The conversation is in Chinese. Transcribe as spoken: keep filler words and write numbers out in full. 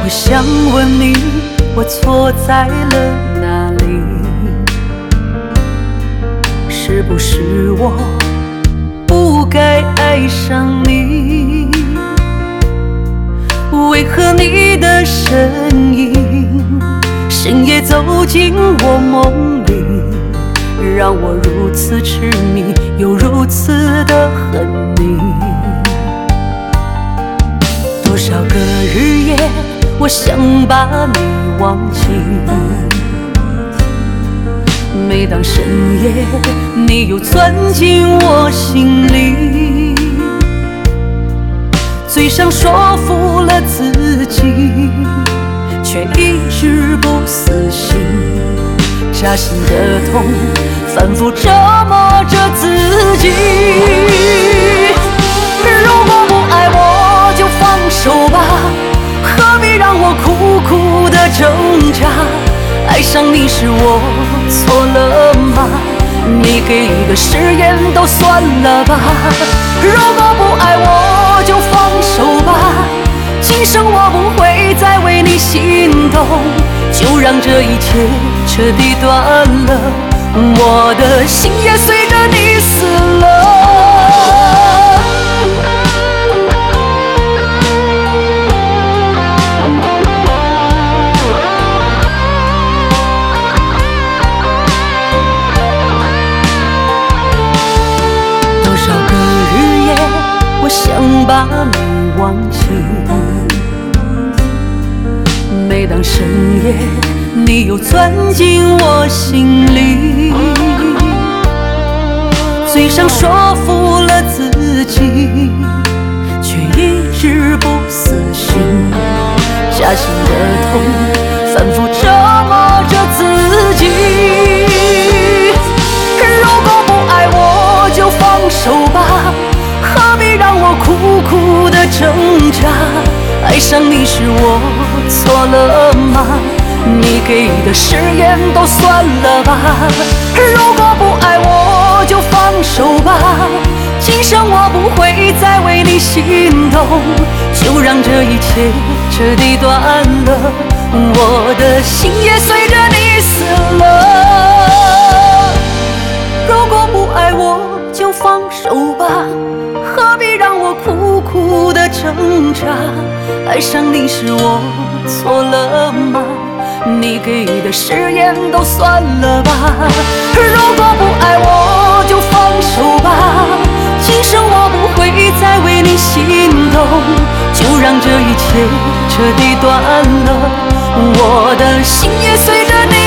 我想问你，我错在了哪里？是不是我不该爱上你？为何你的身影深夜走进我梦里，让我如此痴迷，又如此的恨你？多少个日夜，我想把你忘记，每当深夜，你又钻进我心里，嘴上说服了自己，却一直不死心，扎心的痛反复折磨着自己。如果不爱我就放手吧，何必让我苦苦的挣扎？爱上你是我错了吗？你给的誓言都算了吧。如果不爱我就放手吧，今生我不会再为你心动，就让这一切彻底断了，我的心也随着你死了。多少个日夜，我想把你忘记，每当深夜，你又钻进我心里，嘴上说服了自己，却一直不死心，扎心的痛反复折磨着自己。如果不爱我就放手吧，何必让我苦苦的挣扎？爱上你是我错了吗？你给的誓言都算了吧。如果不爱我就放手吧，今生我不会再为你心动，就让这一切彻底断了，我的心也随着你死了。如果不爱我就放手吧，何必让我苦苦的挣扎？爱上你是我错了吗？你给的誓言都算了吧。如果不爱我就放手吧，今生我不会再为你心动，就让这一切彻底断了，我的心也随着你